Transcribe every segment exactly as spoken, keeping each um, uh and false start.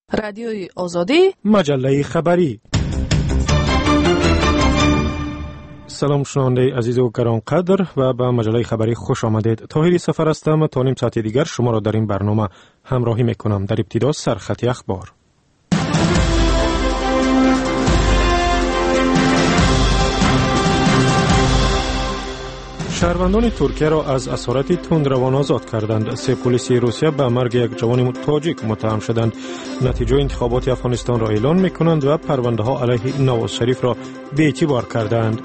رادیوی آزادی، مجله خبری. سلام شنونده عزیز و گرانقدر و به مجله خبری خوش آمدید. طاهری سفر هستم. تا نیم ساعت دیگر شما را در این برنامه همراهی میکنم. در ابتدا سرخط اخبار. شهروندان ترکیه را از اسارت تندروان آزاد کردند. سه پلیس روسیه به مرگ یک جوان تاجیک متهم شدند. نتیجه انتخابات افغانستان را اعلان میکنند و پرونده ها علیه نواز شریف را بی اعتبار کردند.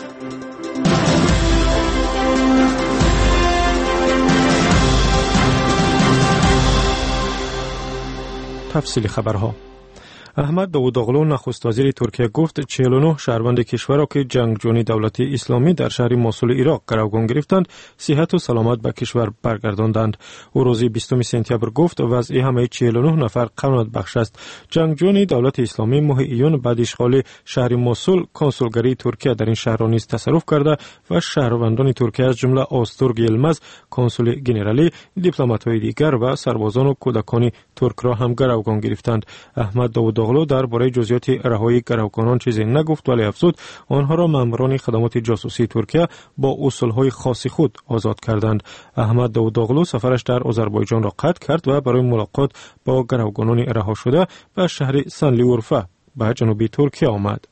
تفصیل خبرها. احمد داووداغلو نخست وزیر ترکیه گفت چهل و نه شهروند کشور را که جنگجویان دولت اسلامی در شهر موسول عراق گروگان گرفتند صحت و سلامت به کشور برگرداندند. او روز بیستم سپتامبر گفت وضع همه چهل و نه نفر قناعت بخش است. جنگجویان دولت اسلامی ماه ایون بعد اشغال شهر موسول کنسولگری ترکیه در این شهر را نیز تصرف کرده و شهروندان ترکیه از جمله آستورگ یلمز کنسول گنرالی، دیپلمات‌های دیگر و سربازان و کودکان ترک را هم گروگان گرفتند. احمد داوود داغلو درباره جزئیات رهایی گروگانان چیزی نگفت، ولی افزود آنها را ماموران خدمات جاسوسی ترکیه با اصولهای خاص خود آزاد کردند. احمد داووداغلو سفرش در آذربایجان را قطع کرد و برای ملاقات با گروگانان رها شده به شهر سنلیورفه به جنوب ترکیه آمد.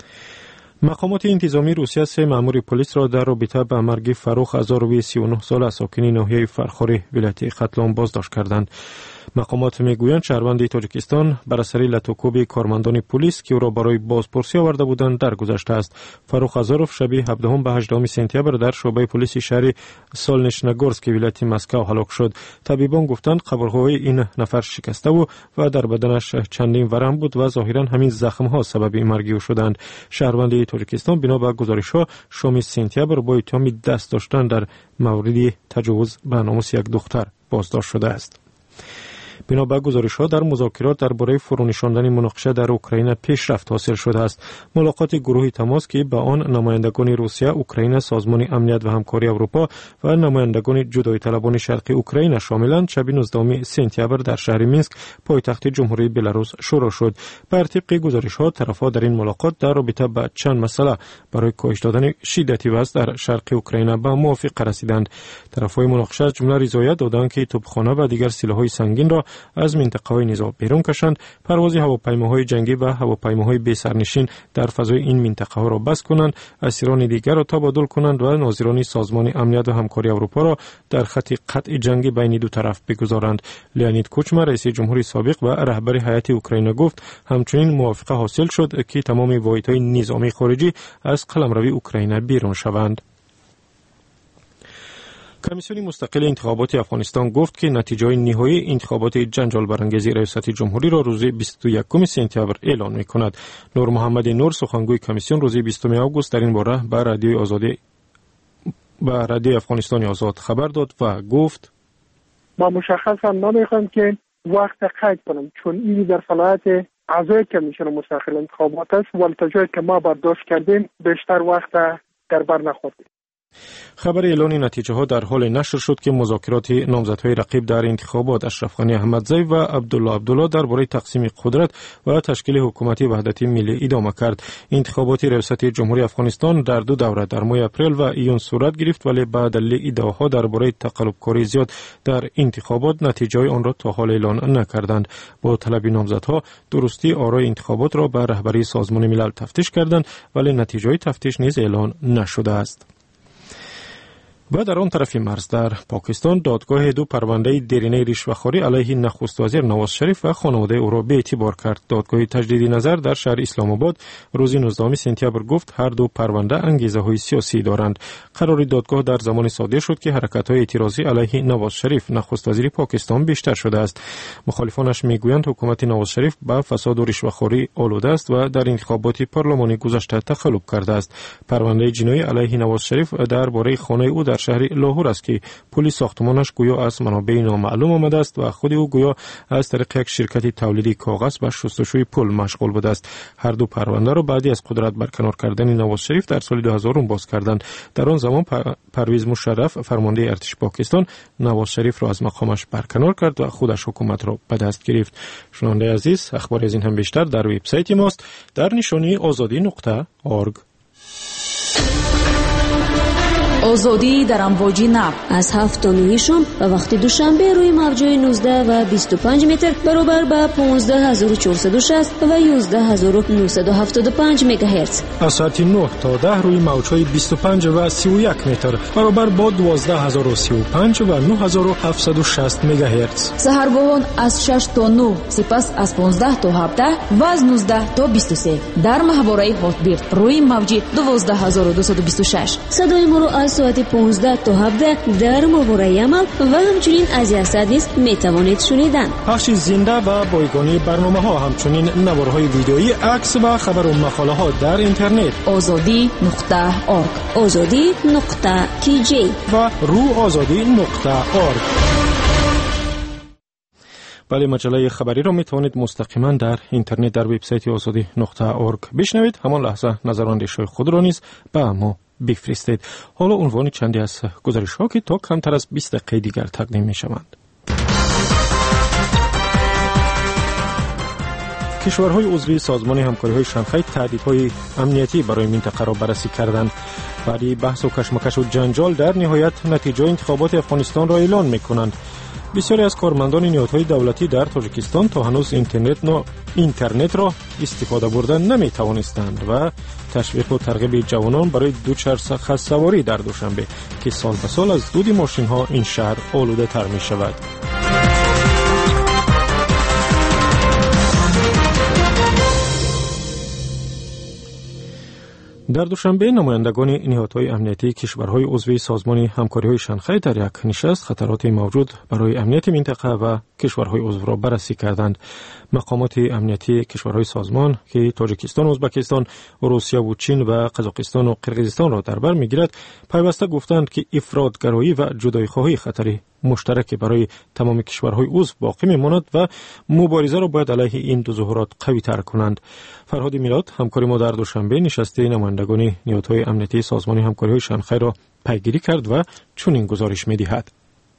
مقامات انتظامی روسیه سه مأمور پلیس را در رابطه با مرگ فروخ ازاروی سی و نه ساله ساکن ناحیه فرخاری ولایت ختلان بازداشت کردند. مقامات میگویند شهروند تاجیکستان بر اثر لطوکوب کارمندان پلیس که او را برای بازپرسی آورده بودند درگذشته است. فروخ ازاروف شب هفدهم به هجدهم سپتامبر در شعبه پلیس شهر سولنشنگورسک ولایت مسکو هلاک شد. طبیبان گفتند قبرهای این نفر شکسته و و در بدنش چندین ورم بود و ظاهرا همین زخم‌ها سبب مرگ او شدند. شهروند تاجیکستان بنا به گزارش‌ها شام سپتامبر با اتهام دست داشتن در مورد تجاوز به ناموس یک دختر بازداشت شده است. بنا به گزارش‌ها در مذاکرات درباره فرونشاندن مناقشه در اوکراین پیشرفت حاصل شده است. ملاقات گروه تماس که به آن نمایندگان روسیه، اوکراین، سازمان امنیت و همکاری اروپا و نمایندگان جدایی طلبان شرقی اوکراین شاملند شب نوزدهم سپتامبر در شهر مینسک پایتخت جمهوری بلاروس شروع شد. بر طبق گزارش‌ها طرف‌ها در این ملاقات در رابطه با چند مسئله برای کاهش دادن شدت وضع در شرق اوکراین به موافقه رسیدند. طرف‌های مناقشه از جمله رضایت دادند که توپخانه و دیگر سلاح‌های سنگین را از منطقه‌های نزاع بیرون کشند، پرواز هواپیماهای جنگی و هواپیماهای بی سرنشین در فضای این منطقه‌ها را بس کنند، اسیران دیگر را تبادل کنند و ناظران سازمان امنیت و همکاری اروپا را در خط قطع جنگی بین دو طرف بگذارند. لیونید کوچما رئیس جمهور سابق و رهبر هیئت اوکراین گفت همچنین موافقه حاصل شد که تمام واحدهای نظامی خارجی از قلمرو اوکراین بیرون شوند. کمیسیون مستقل انتخابات افغانستان گفت که نتیجه نهایی انتخابات جنجال برانگیز ریاست جمهوری را روز بیست و یکم سپتامبر اعلان می‌کند. نور محمد نور سخنگوی کمیسیون روز بیستم آگوست در این باره به رادیوی آزادی به رادیوی افغانستان آزاد خبر داد و گفت ما مشخصا نمی‌خوایم که وقت قید کنم، چون این در صلاحیت اعضای کمیسیون مستقل انتخابات است و تا جایی که ما برداشت کردیم بیشتر وقت در بر نخوردیم. خبر اعلان نتیجه ها در حال نشر شد که مذاکرات نامزدهای رقیب در انتخابات اشرف غنی احمدزی و عبدالله عبدالله درباره تقسیم قدرت و تشکیل حکومت وحدتی ملی ادامه کرد. انتخابات ریاست جمهوری افغانستان در دو دوره در ماه اپریل و ایون صورت گرفت، ولی به دلیل ادعاها درباره تقلب‌کاری زیاد در انتخابات نتیجه آن را تا حال اعلان نکردند. با طلب نامزدها درستی آرای انتخابات را به رهبری سازمان ملل تفتیش کردند، ولی نتیجه تفتیش نیز اعلان نشده است. و در آن طرف مرز در پاکستان دادگاه دو پرونده دیرینه رشوه‌خواری علیه نخست وزیر نواز شریف و خانواده او را بی‌اعتبار کرد. دادگاه تجدید نظر در شهر اسلام آباد روز نوزدهم سپتامبر گفت هر دو پرونده انگیزه‌های سیاسی دارند. قرار دادگاه در زمان صادر شد که حرکت‌های اعتراضی علیه نواز شریف نخست وزیر پاکستان بیشتر شده است. مخالفانش میگویند حکومت نواز شریف با فساد و رشوه‌خواری آلوده است و در انتخابات پارلمانی گذشته تخلف کرده است. پرونده جنایی علیه نواز شریف درباره خانه او در در شهر لاهور است که پول ساختمانش گویا از منابع نامعلوم آمده است و خود او گویا از طریق یک شرکت تولیدی کاغذ به شستشوی پول مشغول بوده است. هر دو پرونده را بعدی از قدرت برکنار کردن نواز شریف در سال دو هزار باز کردند. در آن زمان پرویز مشرف فرمانده ارتش پاکستان نواز شریف را از مقامش برکنار کرد و خودش حکومت را به دست گرفت. شنونده عزیز، اخبار از این هم بیشتر در وبسایت ماست در نشانی آزادی نقطه اورگ. آزادی در امواج نب از هفت تا نه شام و وقت دوشنبه روی موج‌های نوزده و بیست و پنج متر برابر به پانزده هزار و چهارصد و شصت و یازده هزار و نهصد و هفتاد و پنج مگاهرتز. از ساعت نه تا ده روی موج‌های بیست و پنج و سی و یک متر برابر با دوازده هزار و سی و پنج و نه هزار و هفتصد و شصت مگاهرتز. سحرگاهان از شش تا نه، سپس از پانزده تا هفده و از نوزده تا بیست و سه در ماهواره هاتبیرد روی موج دوازده هزار و دویست و بیست و شش. صدای ما رو از ساعت پانزده تا هفده در ماهواره عمل و همچنین از یاسد نیز میتوانید شنیدن. پخش زنده و بایگانی برنامه ها، همچنین نوارهای ویدیویی، عکس و خبر و مقاله ها در اینترنت. آزادی نقطه اورگ، آزادی نقطه کی جی و رو آزادی نقطه اورگ. بله، مجله خبری را می توانید مستقیما در اینترنت در وبسایت آزادی نقطه اورگ بشنوید. همان لحظه نظراندیش خود را نیز به ما بفرستید. حالا عنوان چندی از گزارش ها که تا کمتر از بیست دقیقه دیگر تقدیم می شوند. کشورهای عضو سازمان همکاری‌های شانگهای تهدیدهای امنیتی برای منطقه را بررسی کردند. بعد بحث و کشمکش و جنجال در نهایت نتیجه انتخابات افغانستان را اعلان می‌کنند. بسیاری از کارمندان نهادهای دولتی در تاجیکستان تا هنوز اینترنت نو اینترنت را استفاده بردن نمی توانستند و تشویق و ترغیب جوانان برای دوچرخه سواری در دوشنبه که سال به سال از دود ماشین ها این شهر آلوده تر می شود. در دوشنبه نمایندگان نهادهای امنیتی کشورهای عضو سازمان همکاری‌های شانگهای در یک نشست خطرات موجود برای امنیت منطقه و کشورهای عضو را بررسی کردند. مقامات امنیتی کشورهای سازمان که تاجیکستان، ازبکستان، روسیه و چین و قزاقستان و قرقیزستان را در بر می‌گیرد، پیوسته گفتند که افراطگرایی و جدایی‌خواهی خطری مشترک برای تمام کشورهای عضو باقی می‌ماند و مبارزه را باید علیه این دو ظاهرات قوی‌تر کنند. فرهاد میلاد، همکار ما، در دوشنبه نشست نمایندگان نهادهای امنیتی سازمان همکاری‌های شانگهای را پیگیری کرد و چنین گزارش می‌دهد.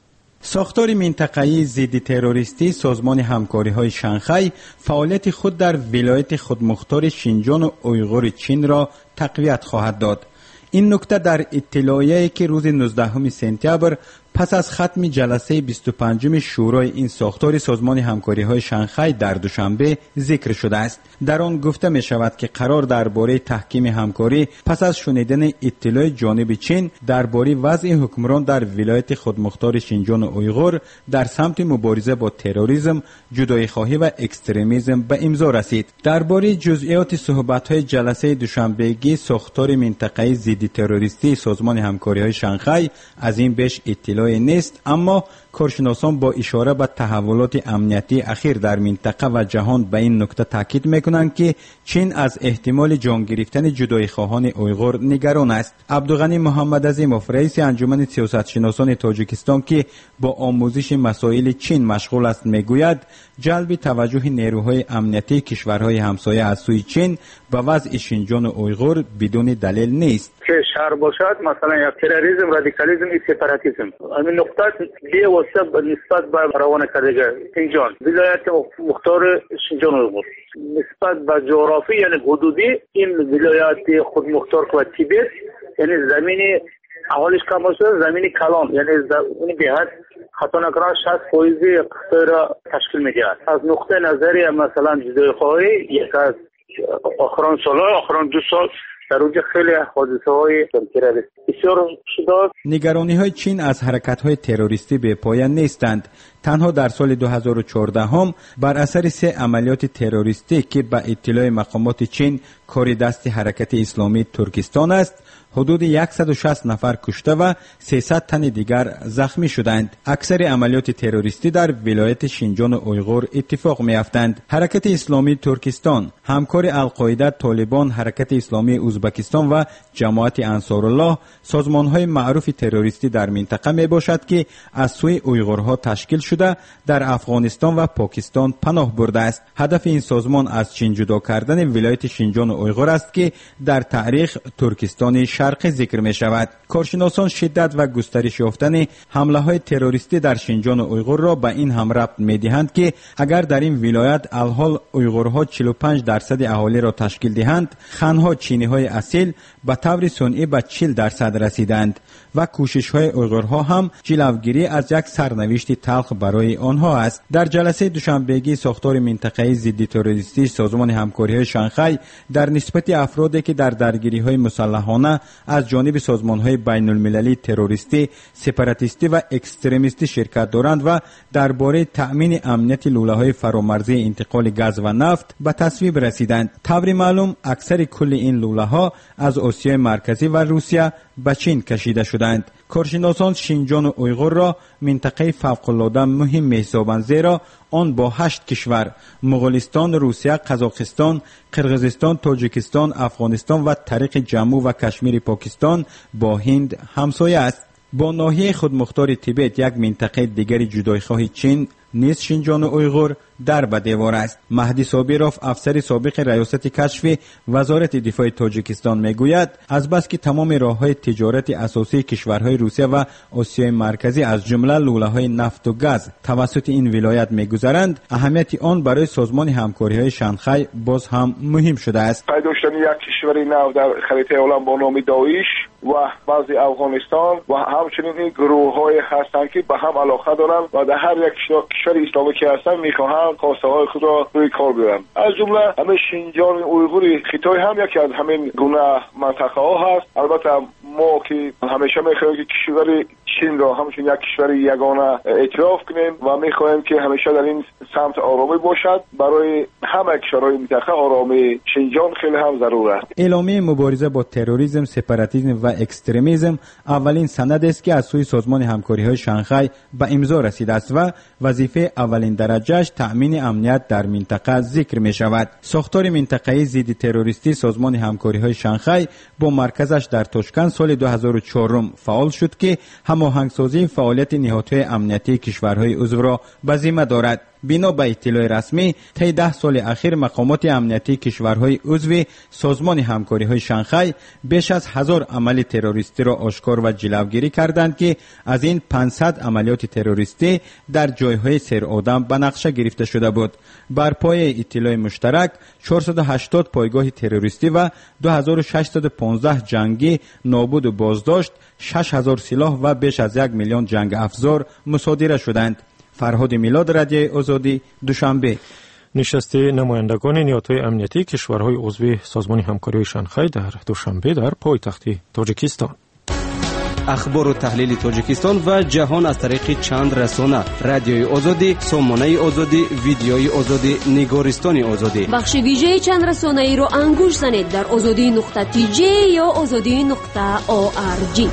ساختار منطقه‌ای ضد تروریستی سازمان همکاری‌های شانگهای فعالیت خود در ولایت خودمختار شینجان و اویغور چین را تقویت خواهد داد. این نکته در اطلاعیه‌ای که روز نوزدهم سپتامبر پس از ختم جلسه بیست و پنجم شورای این ساختار سازمان همکاری‌های شانگهای در دوشنبه ذکر شده است. در آن گفته می شود که قرار درباره تحکیم همکاری پس از شنیدن اطلاع جانب چین درباره وضع حکمران در ولایت خودمختار شینجان و اویغور در سمت مبارزه با تروریسم، جدایی‌خواهی و اکستریمیسم به امضا رسید. درباره جزئیات صحبت‌های جلسه دوشنبهگی ساختار منطقه‌ای ضد تروریستی سازمان همکاری‌های شانگهای از این بیش اطلاع نیست، اما کارشناسان با اشاره به تحولات امنیتی اخیر در منطقه و جهان به این نکته تاکید میکنند که چین از احتمال جان گرفتن جدایی‌خواهان اویغور نگران است. عبدالغنی محمد عظیموف، رئیس انجمن سیاستشناسان تاجیکستان که با آموزش مسائل چین مشغول است، میگوید جلب توجه نیروهای امنیتی کشورهای همسایه از سوی چین به وضع شینجان و اویغور بدون دلیل نیست. که شهر باشد مثلا یا تروریسم، رادیکالیسم، سپاراتیسم، این نقطه دی واسه نسبت به روان کردگی شینجان، ولایت مختار شینجان و اویغور، نسبت به جغرافی یعنی حدودی این ولایت خود مختار و تیبت، یعنی زمین اولش کم باشه، زمین کلان، یعنی اون بهت خطا نکنه شصت فیصد اقتصاد را تشکیل میده. از نقطه نظری مثلا جدایی‌خواهی یک از آخران سال‌ها، آخران دو سال در اونجا خیلی حادثه های تروریستی بسیار شده. نگرانی های چین از حرکت های تروریستی به پایان نیستند. تنها در سال دو هزار و چهارده هم بر اثر سه عملیات تروریستی که به اطلاع مقامات چین کار دست حرکت اسلامی ترکستان است، حدود صد و شصت نفر کشته و سیصد تن دیگر زخمی شدند. اکثر عملیات تروریستی در ولایت شینجان اویغور اتفاق می‌افتند. حرکت اسلامی ترکستان، همکار القاعده، طالبان، حرکت اسلامی ازبکستان و جماعت انصارالله سازمان‌های معروف تروریستی در منطقه میباشد که از سوی اویغورها تشکیل شده در افغانستان و پاکستان پناه برده است. هدف این سازمان از چین جدا کردن ولایت شینجان اویغور است که در تاریخ ترکستان شرقی ذکر می شود. کارشناسان شدت و گسترش یافتن حمله های تروریستی در شینجان اویغور را به این هم ربط می دهند که اگر در این ولایت الحال اویغورها چهل و پنج درصد اهالی را تشکیل دهند، خانها چینی های اصیل به طور صنعی به چهل درصد رسیدند و کوشش های اویغورها هم جلوگیری از یک سرنوشت تلخ برای آنها است. در جلسه دوشنبهگی ساختار منطقه‌ای ضد تروریستی سازمان همکاری های شانگهای در نسبت افرادی که در درگیری های مسلحانه از جانب سازمان های بین المللی تروریستی، سپاراتیستی و اکستریمیستی شرکت دارند و درباره تأمین امنیت لوله های فرامرزی انتقال گاز و نفت به تصویب رسیدند. طور معلوم اکثر کل این لوله ها از آسیای مرکزی و روسیه به چین کشیده شدند. کارشناسان شینجان و اویغور را منطقه فوق‌العاده مهم می‌حسابند، زیرا آن با هشت کشور مغولستان، روسیه، قزاقستان، قرقیزستان، تاجیکستان، افغانستان و طریق جمو و کشمیر پاکستان با هند همسایه است. با ناحیه خودمختار تیبت یک منطقه دیگری جدایخواه چین نیز شینجان و اویغور در به دیوار است. مهدی صابروف، افسر سابق ریاست کشف وزارت دفاع تاجیکستان میگوید از بس که تمام راه‌های تجارت اساسی کشورهای روسیه و آسیای مرکزی از جمله لوله‌های نفت و گاز توسط این ولایت میگذرند، اهمیت آن برای سازمان همکاری‌های شانگهای باز هم مهم شده است. داشتن یک کشوری نو در خریطه عالم با نام داعش و بعضی افغانستان و همچنین این گروه‌های هستند که به هم علاقه دارند و در هر یک کشور اسلامی که هستند می‌خواهند خواسته های خود را روی کار بیارند. از جمله همین شینجان اویغوری خطای هم یکی از همین گونه منطقه ها هست. البته ما که همیشه می‌خواهیم که کشور چین را همچون یک کشور یگانه اعتراف کنیم و می‌خواهیم که همیشه در این سمت آرامی باشد. برای همه کشورهای منطقه آرامی شینجان خیلی هم ضرور است. اعلامیه مبارزه با تروریسم، سپاراتیسم و اکستریمیسم اولین سند است که از سوی سازمان همکاری‌های شانگهای به امضا رسیده است و وظیفه اولین درجهش تأمین امنیت در منطقه ذکر می شود. ساختار منطقه‌ای ضد تروریستی سازمان همکاری‌های شانگهای با مرکزش در تاشکند سال دو هزار و چهار فعال شد که هماهنگسازی فعالیت نهادهای امنیتی کشورهای عضو را به ذمه دارد. بنا به اطلاع رسمی طی ده سال اخیر مقامات امنیتی کشورهای عضو سازمان همکاری‌های شانگهای بیش از هزار عمل تروریستی را آشکار و جلوگیری کردند که از این پانصد عملیات تروریستی در جایهای سرآدم به نقشه گرفته شده بود. بر پای اطلاع مشترک چهارصد و هشتاد پایگاه تروریستی و دو هزار و ششصد و پانزده جنگی نابود و بازداشت، شش هزار سلاح و بیش از یک میلیون جنگ افزار مصادره شدند. فرهاد میلاد، رادیوی آزادی، دوشنبه. نشست نمایندگان نیروهای امنیتی کشورهای عضو سازمان همکاری شانگهای در دوشنبه در پایتخت تاجیکستان. اخبار و تحلیل تاجیکستان و جهان از طریق چند رسانه: رادیوی آزادی، سامانه آزادی، ویدیوی آزادی، نگارستان آزادی. بخش ویژه چند رسانه ای را انگوش زنید در آزادی نقطه تی جی یا آزادی نقطه او آر جی.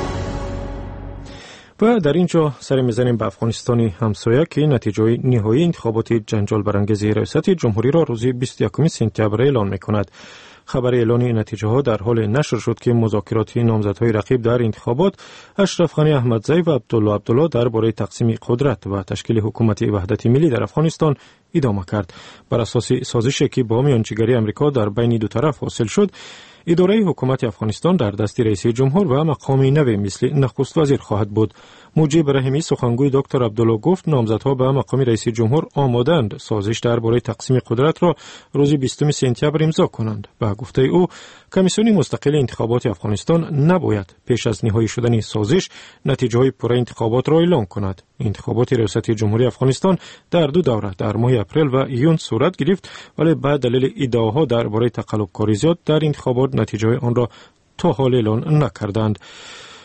و در اینجا سر میزنیم به افغانستان همسایه که نتیجه نهایی انتخابات جنجال برانگیز ریاست جمهوری را روز بیست و یکم سپتامبر اعلان می‌کند. خبر اعلان نتیجه ها در حال نشر شد که مذاکرات نامزدهای رقیب در انتخابات اشرف غنی احمدزی و عبدالله عبدالله درباره تقسیم قدرت و تشکیل حکومت وحدت ملی در افغانستان ادامه کرد. بر اساس سازشی که با میانجیگری امریکا در بین دو طرف حاصل شد، اداره حکومت افغانستان در دست رئیس جمهور و مقامی نوی مثل نخست وزیر خواهد بود. موجب رحیمی سخنگوی دکتر عبدالله گفت نامزدها به مقام رئیس جمهور آمادند سازش درباره تقسیم قدرت را روز بیستم سپتامبر امضا کنند. به گفته او کمیسیون مستقل انتخابات افغانستان نباید پیش از نهایی شدن سازش نتیجه های پوره انتخابات را اعلام کند. انتخابات ریاست جمهوری افغانستان در دو دوره در ماه اپریل و یون صورت گرفت، ولی بعد دلیل ادعاها درباره تقلب‌کاری زیاد در انتخابات نتیجه آن را تا حال اعلان نکردند.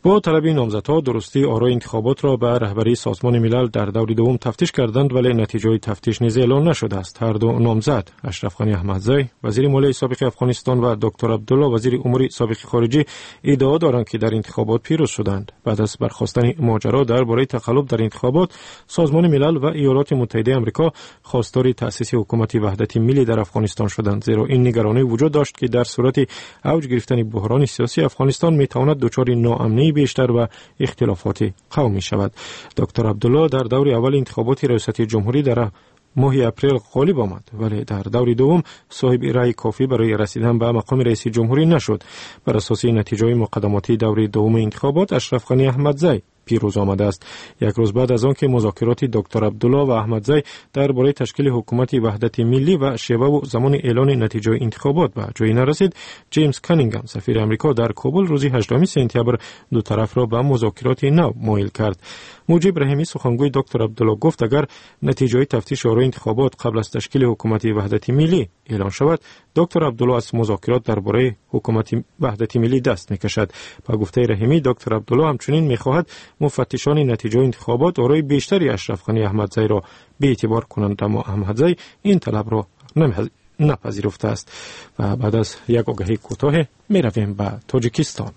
با طلب نامزدها درستی آرای انتخابات را به رهبری سازمان ملل در دور دوم تفتیش کردند، ولی نتیجه تفتیش نیز اعلان نشده است. هر دو نامزد اشرف غنی احمدزی وزیر مالیه سابق افغانستان و دکتر عبدالله وزیر امور سابق خارجه ادعا دارند که در انتخابات پیروز شدند. بعد از برخاستن ماجرا درباره تقلب در انتخابات، سازمان ملل و ایالات متحده آمریکا خواستار تأسیس حکومت وحدت ملی در افغانستان شدند، زیرا این نگرانی وجود داشت که در صورت اوج گرفتن بحران سیاسی افغانستان میتواند دچار ناامنی بیشتر و اختلافات قومی شود. دکتر عبدالله در دور اول انتخابات ریاست جمهوری در ماه اپریل غالب آمد، ولی در دور دوم صاحب رأی کافی برای رسیدن به مقام رئیس جمهوری نشد. بر اساس نتیجه مقدماتی دور دوم انتخابات، اشرف غنی احمدزی پیروز آمده است. یک روز بعد از آن که مذاکرات دکتر عبدالله و احمدزی درباره تشکیل حکومت وحدت ملی و شیوه و زمان اعلان نتیجه انتخابات به جایی نرسید، جیمز کانینگهم سفیر امریکا در کابل روز هشتم سپتامبر دو طرف را به مذاکرات نو مایل کرد. موجب رحیمی سخنگوی دکتر عبدالله گفت اگر نتیجه تفتیش آرای انتخابات قبل از تشکیل حکومت وحدت ملی اعلان شود، دکتر عبدالله از مذاکرات درباره حکومت وحدت ملی دست میکشد. با گفته رحیمی، دکتر عبدالله همچنین میخواهد مفتشان نتیجه انتخابات آرای بیشتری اشرف غنی احمدزی را به اعتبار کنند، اما احمدزی این طلب را نپذیرفته است. و بعد از یک آگهی کوتاه میرویم به تاجیکستان.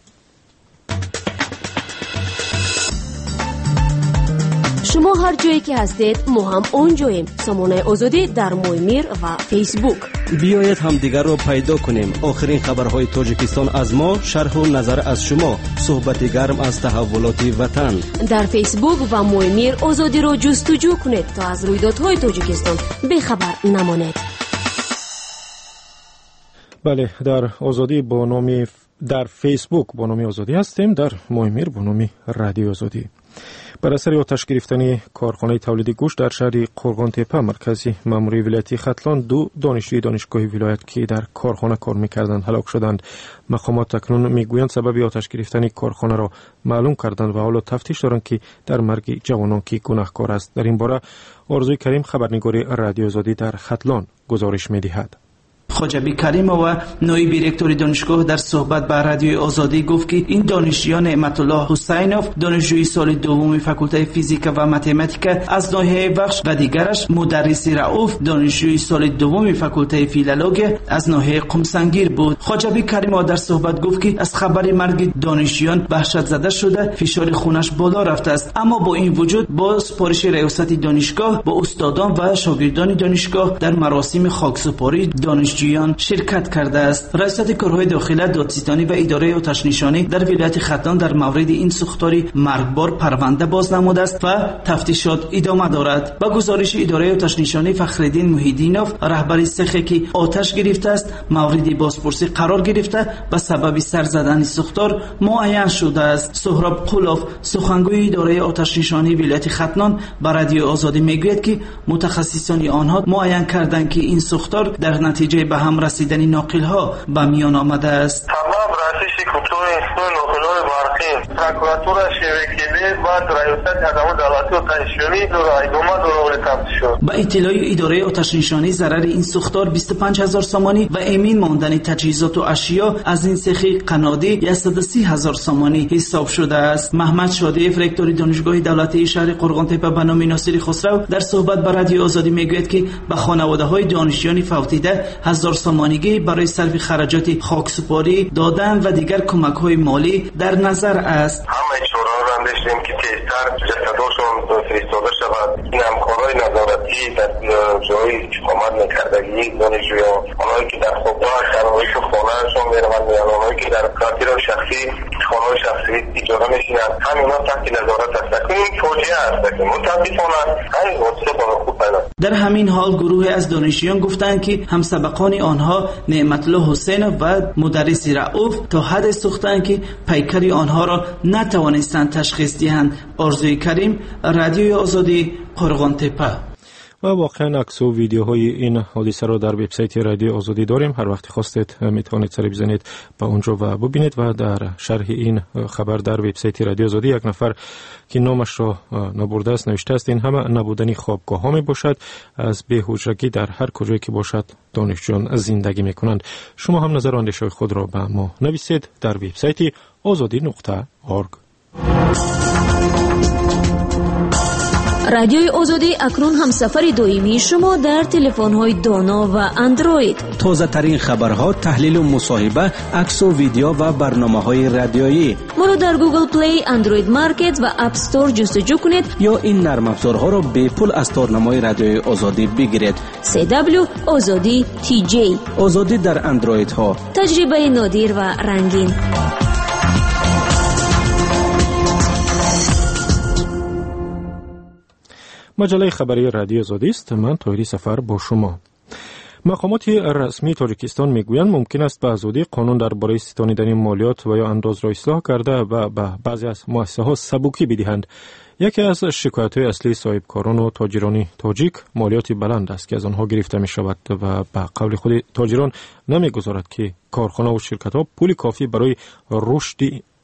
شما هر جایی که هستید ما هم اون جاییم. سامانه آزادی در مویمیر و فیسبوک. بیایید هم دیگر رو پیدا کنیم. آخرین خبرهای تاجیکستان از ما، شرح و نظر از شما، صحبت گرم از تحولات وطن. در فیسبوک و مویمیر آزادی رو جستجو کنید تا از رویدادهای تاجیکستان بخبر نمانید. بله، در آزادی با نام در فیسبوک با نام آزادی هستیم، در مویمیر با نام رادیو آزادی. بر اثر آتش گرفتن کارخانه تولید گوشت در شهر قرغان تپه مرکزی ماموری ولایت ختلان، دو دانشجوی دانشگاه ولایت که در کارخانه کار می‌کردند هلاک شدند. مقامات اکنون میگویند سبب آتش گرفتن کارخانه را معلوم کردند و حالا تفتیش دارند که در مرگ جوانان که گناهکار است. در این باره آرزوی کریم خبرنگار رادیو آزادی در ختلان گزارش می‌دهد. خواجبی کریمова نایب رکتور دانشگاه در صحبت با رادیوی آزادی گفت که این دانشجویان نعمت الله حسینوف دانشجوی سال دوم فاکولته فیزیک و متمتیک از ناحیه بخش و دیگرش مدرس رؤوف دانشجوی سال دوم فاکولته فیلولوژی از ناحیه قمسنگیر بود. خواجبی کریمova در صحبت گفت که از خبر مرگ دانشجویان وحشت زده شده، فشار خونش بالا رفته است، اما با این وجود با سپارش ریاست دانشگاه با استادان و شاگردان دانشگاه در مراسم خاکسپاری دانشجو شرکت کرده است. ریاست کارهای داخلی، دادستانی و اداره آتش نشانی در ولایت ختلان در مورد این سوختاری مرگبار پرونده باز نموده است و تفتیشات ادامه دارد. با گزارش اداره آتش نشانی فخرالدین محیدینوف رهبر سخی که آتش گرفته است مورد بازپرسی قرار گرفته و سبب سر زدن سوختار معین شده است. سهراب قلوف سخنگوی اداره آتش نشانی ولایت ختلان با رادیو آزادی میگوید که متخصصان آنها معین کردند که این سوختار در نتیجه به هم رسیدن ناقل ها به میان آمده است. تمام رسیدگی کتوی اسم ناقل های برقی پروکراتور شوکیلی و ریاست خدمات دولتی و تنشیانی دو ادامه دورول تفتیش شد. با اطلاع اداره آتش نشانی ضرر این سوختار بیست و پنج هزار سامانی و امین ماندن تجهیزات و اشیا از این سخی قنادی صد و سی هزار سامانی حساب شده است. محمد شادیف رکتور دانشگاه دولتی شهر قرغان تپه به نام ناصری خسرو در صحبت با رادیو آزادی میگوید که به خانواده های دانشجویان فوتیده هزار سامانیگی برای صرف خراجات خاکسپاری دادن و دیگر کمک های مالی در نظر است. همه چاره را اندیشیدیم که تیزتر جسداشون فرستاده شود. این همکارای نظارتی در جای اقامت نکردگی دانشجویان، آنهایی که در خودرو شرایط خانه‌شان میروند، آنهایی که در کاتیر شخصی خانه شخصی اجاره میشینند، همینا تحت نظارت هستند. این فوجیه است که متاسفانه همین حادثه با خود پیدا. در همین حال گروه از دانشجویان گفتند که همسبقان آنها نعمت الله حسین و مدرس رؤوف تا حد سوختند که پیکر آنها را نتوانستند تشخیص دهند. آرزوی کریم، رادیوی آزادی، قرغان تپه. و واقعا عکس و ویدیوهای این حادثه را در وبسایت رادیو آزادی داریم. هر وقت خواستید میتونید سر بزنید به اونجا و ببینید. و در شرح این خبر در وبسایت رادیو آزادی یک نفر که نامش را نبرده است نوشته است این همه نبودنی خوابگاه ها می باشد، از بی‌حجگی در هر کجایی که باشد دانشجویان زندگی میکنند. شما هم نظر و اندیشه خود را به ما نویسید در وبسایت آزادی نقطه اورگ. رادیوی آزادی اکنون هم سفر دویمی شما در تلفن‌های دانا و اندروید. تازه ترین خبرها، تحلیل و مصاحبه، عکس و ویدیو و برنامه‌های رادیویی. ما رو در گوگل پلی، اندروید مارکت و اپ استور جستجو کنید یا این نرم افزارها را به پول از تارنمای رادیوی آزادی بگیرید. سی دبلیو آزادی تی جی. آزادی در اندروید ها. تجربه نادر و رنگین. مجله خبری رادیو آزادی است. من طاهری سفر با شما. مقامات رسمی تاجیکستان میگویند ممکن است به آزادی قانون درباره ستانیدن مالیات و یا انداز را اصلاح کرده و به بعضی از مؤسسه‌ها سبوکی بدهند. یکی از شکایت‌های اصلی صاحبکاران و تاجران تاجیک مالیات بلند است که از آنها گرفته می‌شود و به قول خود تاجران نمی‌گذارد که کارخانه و شرکت‌ها پول کافی برای رشد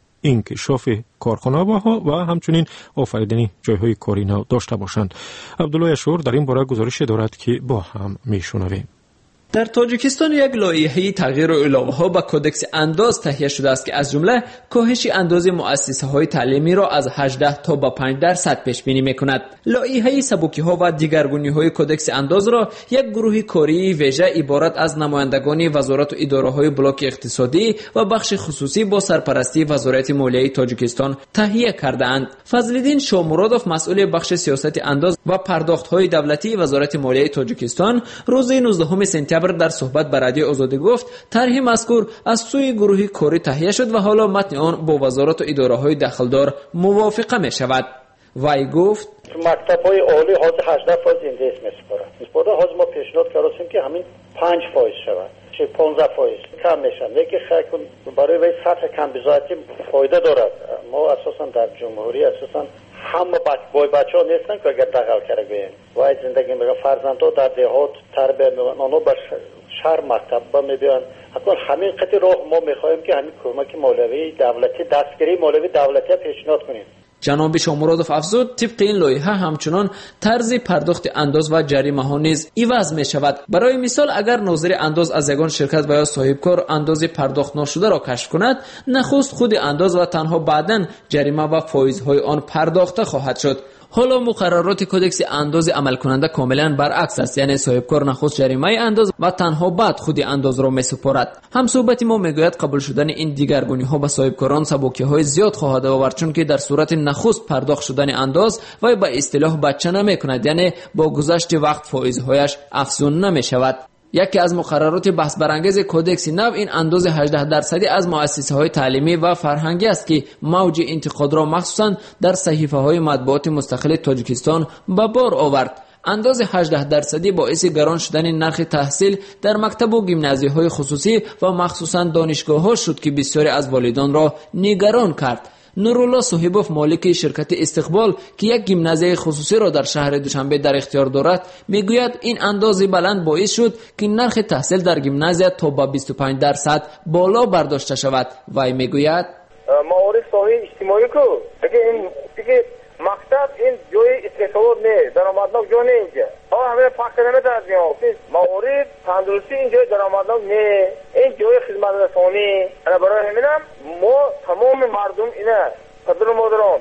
انکشاف کارخانه ها و همچنین آفریدن جایهای کاری نو داشته باشند. عبدالله اشور در این باره گزارش دارد که با هم میشنویم. در تاجیکستان یک لایحه تغییر و علاوه‌ها به کدکس انداز تهیه شده است که از جمله کاهش انداز مؤسسه‌های تعلیمی را از هجده تا به پنج درصد پیش بینی می‌کند. لایحه سبوکی‌ها و دیگرگونی‌های کدکس انداز را یک گروه کاری ویژه عبارت از نمایندگان وزارت و اداره‌های بلاک اقتصادی و بخش خصوصی با سرپرستی وزارت مالیه تاجیکستان تهیه کرده‌اند. فضل‌الدین شامرادوف مسئول بخش سیاست انداز و پرداخت‌های دولتی وزارت مالیه تاجیکستان روز نوزدهم سپتامبر در صحبت با رادیو آزادی گفت طرح مذکور از سوی گروه کاری تهیه شد و حالا متن آن با وزارت و اداره‌های دخلدار موافقه می شود. وی گفت مکتب‌های عالی حاضر هجده فیصد ایندکس می‌سپارند. می‌سپارده حاضر ما پیشنهاد کردیم که همین پنج فیصد شود. چه پانزده فیصد کم میشن. لیکن خیلی برای وی سطح کم بزایتی فایده دارد. ما اساساً در جمهوری اساساً همه بچ بای بچه‌ها نیستن که اگر دخل کرده بیان وای زندگی میگه فرزندها در دهات تربیت میکنن اونها به شهر مکتب با میبیان حتی همین قطعی راه ما میخوایم که همین کمک مالیوی دولتی دستگیری مالیوی دولتی پیشنهاد کنیم. جناب شامرادوف افزود طبق این لایحه همچنان طرز پرداخت انداز و جریمه ها نیز عوض می شود. برای مثال اگر ناظر انداز از یگان شرکت و یا صاحبکار انداز پرداخت نشده را کشف کند نخست خود انداز و تنها بعداً جریمه و فایزهای آن پرداخته خواهد شد. حالا مقررات کدکس انداز عمل کننده کاملا برعکس است، یعنی صاحبکار نخست جریمه انداز و تنها بعد خود انداز را میسپارد. هم صحبت ما میگوید قبول شدن این دیگرگونی ها به صاحبکاران سبکی های زیاد خواهد آورد، چون که در صورت نخست پرداخت شدن انداز و به اصطلاح بچه نمی کند، یعنی با گذشت وقت فایزهایش افزون نمی شود. یکی از مقررات بحث برانگیز کدکس نو این انداز هجده درصدی از مؤسسه‌های تعلیمی و فرهنگی است که موج انتقاد را مخصوصاً در صحیفه‌های مطبوعات مستقل تاجیکستان به بار آورد. انداز هجده درصدی باعث گران شدن نرخ تحصیل در مکتب و گیمنازی‌های خصوصی و مخصوصاً دانشگاه‌ها شد که بسیاری از والدان را نگران کرد. نورالله صاحبوف مالک شرکت استقبال که یک گیمنازیه خصوصی را در شهر دوشنبه در اختیار دارد میگوید این اندازه بلند باعث شد که نرخ تحصیل در گیمنازیه تا به بیست و پنج درصد بالا برداشته شود. وی میگوید موارد صحیح اجتماعی کو اگه این دیگه مکتب این جای استقبال نه درآمدناک جا نه اینجا آه همه فقط نمیتونه از میاد موارد تندرستی این جای درآمدناک نه این جای خدمت رسانی انا برای همینم ما تمام مردم اینا قدر مدران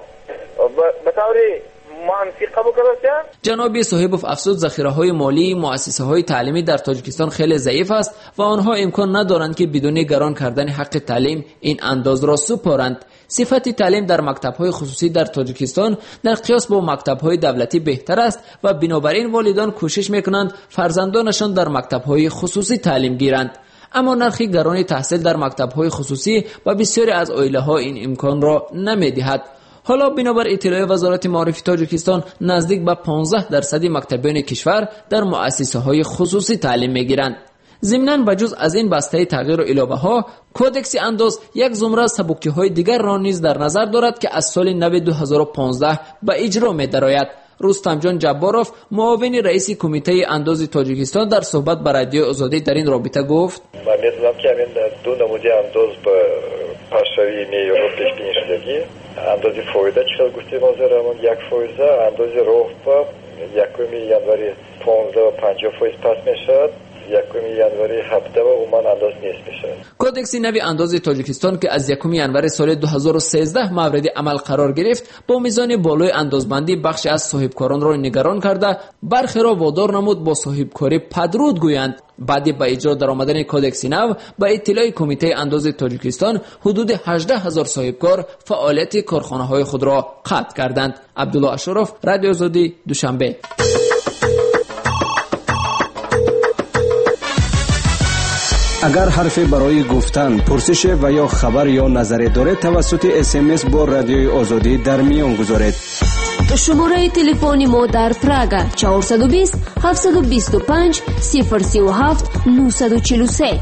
به طور منفی قبول کرده. جناب صاحبوف افزود ذخیره‌های مالی مؤسسه‌های تعلیمی در تاجیکستان خیلی ضعیف است و آنها امکان ندارند که بدون گران کردن حق تعلیم این انداز را سپارند. صفت تعلیم در مکتب‌های خصوصی در تاجیکستان در قیاس با مکتب‌های دولتی بهتر است و بنابراین والدان کوشش می‌کنند فرزندانشان در مکتب‌های خصوصی تعلیم گیرند. اما نرخ گران تحصیل در مکتب‌های خصوصی و بسیاری از عائله‌ها این امکان را نمی‌دهد. حالا بنابر اطلاع وزارت معارف تاجیکستان نزدیک به پانزده درصد مکتبیان کشور در مؤسسه‌های خصوصی تعلیم می‌گیرند. ضمناً بجز از این بسته تغییر و علاوه‌ها کدکس انداز یک زمره از سبکی‌های دیگر را نیز در نظر دارد که از سال نو دو هزار و پانزده به اجرا می‌دراید. رستم جان جباروف معاون رئیس کمیته انداز تاجیکستان در صحبت با رادیو آزادی در این رابطه گفت من می‌دونم که همین دو نمود انداز به پاسوی معیار پیش بینی شدگی انداز فایده چقدر گفتیم حاضرمون یک فایده انداز راه با یکمی ینوری پانزده و پنجاه فایز پس میشد یکم ینوری هفته و عموما انداز نیست میشه. کودکس نوی انداز تاجیکستان که از یکم ینوری سال دو هزار و سیزده مورد عمل قرار گرفت با میزان بالای اندازبندی بخش از صاحبکاران را نگران کرده برخی را وادار نمود با صاحبکاری پدرود گویند. بعد با اجرا در آمدن کودکس نو با اطلاع کمیته انداز تاجیکستان حدود هجده هزار صاحبکار فعالیت کارخانه‌های خود را قطع کردند. عبدالله اشرف، رادیو آزادی، دوشنبه. اگر حرفی برای گفتن، پرسش و یا خبر یا نظری دارید توسط اس ام اس با رادیوی آزادی در میان گذارید. شماره تلفن ما در پراگ چهارصد و بیست هفتصد و بیست و پنج صفر سی و هفت نهصد و چهل و سه.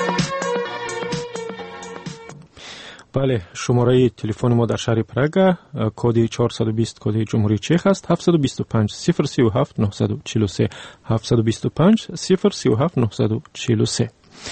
بله، شماره تلفن ما در شهر پراگ کد چهارصد و بیست کد جمهوری چک است. هفتصد و بیست و پنج صفر سی و هفت نهصد و چهل و سه هفتصد و بیست و پنج صفر سی و هفت نهصد و چهل و سه.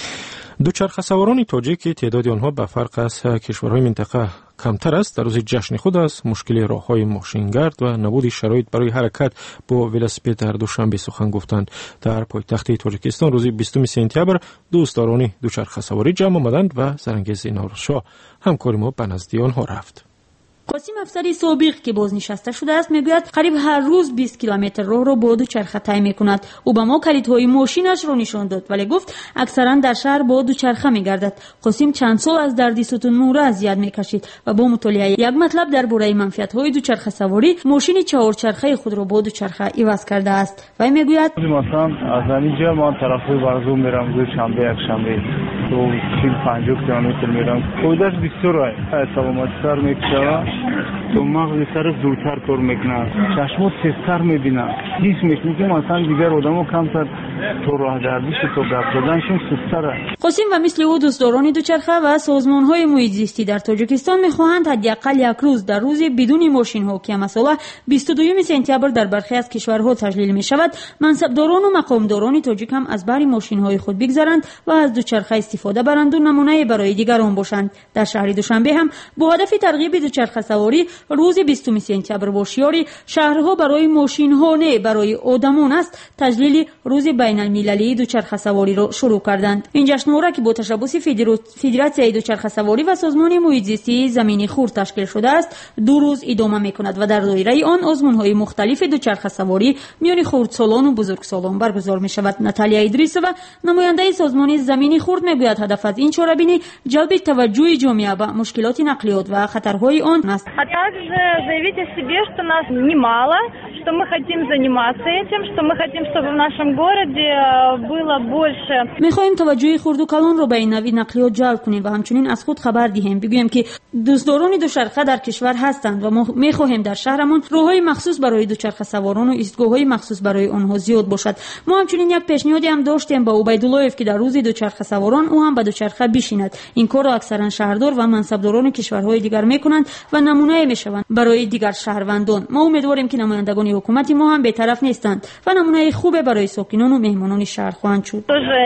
دوچرخه سواران تاجیک تعداد آنها به فرق از کشورهای منطقه کمتر است در روز جشن خود است مشکل راههای ماشینگرد و نبود شرایط برای حرکت با ولسپید در دوشنبه سخن گفتند. در پایتخت تاجیکستان روز بیستم سپتامبر دوستداران دوچرخه سواری جمع آمدند و سرانگیز نوروزشاه همکاری ما به نزد آنها رفت. قاسم افسری سابق که بازنشسته شده است میگوید قریب هر روز بیست کیلومتر راه را با دوچرخه طی میکند. او به ما کلیدهای ماشینش را نشان داد ولی گفت اکثرا در شهر با دوچرخه میگردد. قاسم چند سال از دردی ستون نوره اذیت میکشید و با مطالعه یک مطلب درباره منفعت‌های دوچرخه سواری ماشین چهارچرخه خود را با دوچرخه عوض کرده است. و میگوید مثلا از اینجا ما طرفی برزو میرم روز شنبه یک شنبه تو چهل پنجاه کیلومتر میرم. خودش بسیار سلامت‌تر میشه. تو مغز سر زودتر کار میکنه، چشمو تیزتر میبینه، حس میکنه که مثلا دیگر آدمو کمتر تو راه گردش تو گپ زدنشون سستره. قاسم و مثل او دوستداران دوچرخه و سازمان‌های محیط زیستی در تاجیکستان میخواهند حداقل یک روز در روز بدون ماشین‌ها که مثلا بیست و دوم سپتامبر در برخی از کشورها تجلیل میشود منصبداران و مقامداران تاجیک هم از بار ماشین‌های خود بگذرند و از دوچرخه استفاده برند و نمونه برای دیگران باشند. در شهر دوشنبه هم با هدف ترغیب دوچرخه سواری روز بیستم سپتامبر با شعار شهرها برای ماشین‌ها نه برای آدمان است تجلیل روز بین المللی دوچرخه سواری را شروع کردند. این جشنواره که با تشبث فدراسیون دوچرخه سواری و سازمان محیط زیستی زمین خرد تشکیل شده است دو روز ادامه می‌کند و در دایره آن آزمون‌های مختلف دوچرخه سواری میان خردسالان و بزرگسالان برگزار می‌شود. ناتالیا ادریسووا نماینده سازمان زمین خرد میگوید هدف از این چاره‌بینی جلب توجه جامعه به مشکلات نقلیات و خطرهای آن است. Также заявить о себе, что нас немало, что мы хотим заниматься этим, что мы хотим, чтобы в нашем городе было больше. می‌خواهیم توجه خردوکالان را به این نوع نقلیات جلب کنیم و همچنین از خود خبر دهیم بگوییم که دوستداران دوچرخه در کشور هستند و ما می‌خواهیم در شهرمان راه‌های مخصوص برای دوچرخه سواران و ایستگاه‌های مخصوص برای آنها زیاد باشد. ما همچنین یک پیشنهادی هم داشتیم با عبیدالله‌اف که در روز دوچرخه سواران او هم به دوچرخه بشیند. این کار را اکثرا شهردار و منصبداران کشورهای دیگر می‌کنند و نمونه می‌شوند برای دیگر شهروندان. ما امیدواریم که نمایندگان حکومت ما هم بی‌طرف نیستند و نمونه خوب برای ساکنان و مهمانان شهر خواهند شد.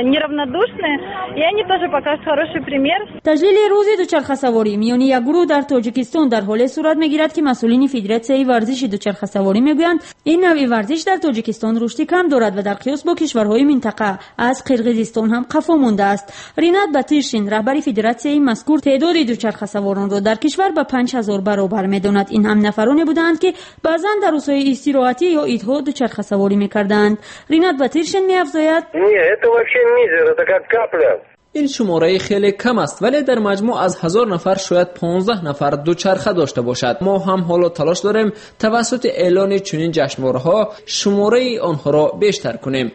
تجلیل روز دوچرخه سواری میان یک گروه در تاجیکستان در حال صورت میگیرد که مسئولین فدراسیون ورزش دوچرخه سواری میگویند این نوع ورزش در تاجیکستان رشد کم دارد و در قیاس با کشورهای منطقه از قرقیزستان هم قفا مانده است. رینات باتیرشین رهبر فدراسیون مذکور تعداد دوچرخه سواران را در کشور به پنج هزار برابر میداند. این هم نفرانی بودند که بعضا در روزهای استراحتی یا عیدها دوچرخه سواری میکردند. رینات باتیرشین میافزاید این شماره خیلی کم است ولی در مجموع از هزار نفر شاید پانزده نفر دوچرخه داشته باشد. ما هم حالا تلاش داریم توسط اعلان چنین جشنواره‌ها شماره آنها را بیشتر کنیم.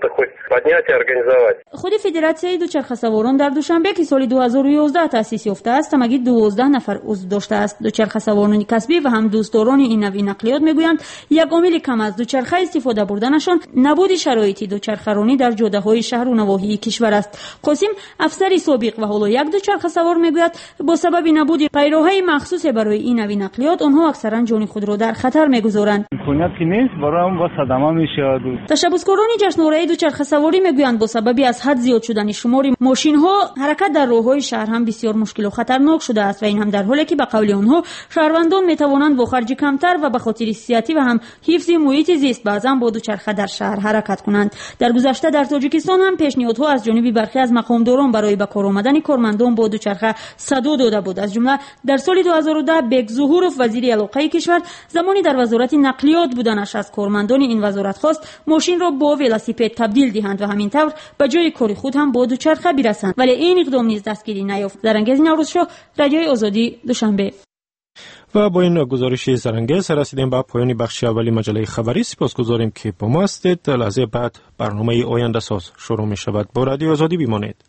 خود فدراسیون دوچرخه سواران در دوشنبه که سال دو هزار و یازده تأسیس یافته است تمامی دوازده نفر عضو داشته است. دوچرخه سواران کسبی و هم دوستداران این نوع نقلیات میگویند یک عامل کم از دوچرخه استفاده بردنشان نبود شرایط دوچرخه رانی در جاده‌های شهر و نواحی کشور است. قاسم افسری سابق و حالا یک دوچرخه سوار میگوید با سبب نبود پیراهی مخصوص برای این نوع نقلیات آنها اکثرا جان خود را در خطر میگذارند. کنیت نیست برام با صدمه میشه. تشبثکاران جشنواره دوچرخه سواری میگویند با سبب از حد زیاد شدن شمار ماشین ها حرکت در راههای شهر هم بسیار مشکل و خطرناک شده است و این هم در حالی که به قول آنها شهروندان میتوانند با خرج کمتر و به خاطر سیاسی و هم حفظ محیط زیست بعضا با دوچرخه در شهر حرکت کنند. در گذشته در تاجیکستان هم پیشنهادها از جانب برخی از مقامداران برای به کار آمدن کارمندان با دوچرخه صدا داده بود. از جمله در سال دو هزار و ده بیگ ظهورов وزیر علاقه کشور زمانی در وزارت نقلیات بودنش از کارمندان این وزارت خواست ماشین را با ولاسیپد تبدیل دهند و همین طور به جای کار خود هم با دوچرخه برسند، ولی این اقدام نیز دستگیری نیافت. زرنگز نوروزشاه، رادیوی آزادی، دوشنبه. و با این گزارش زرنگز رسیدیم به پایان بخش اولی مجله خبری. سپاسگزاریم که با ما هستید. لحظه بعد برنامه آینده ساز شروع می شود. با رادیو آزادی بمانید.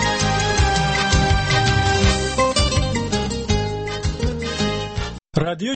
رادیو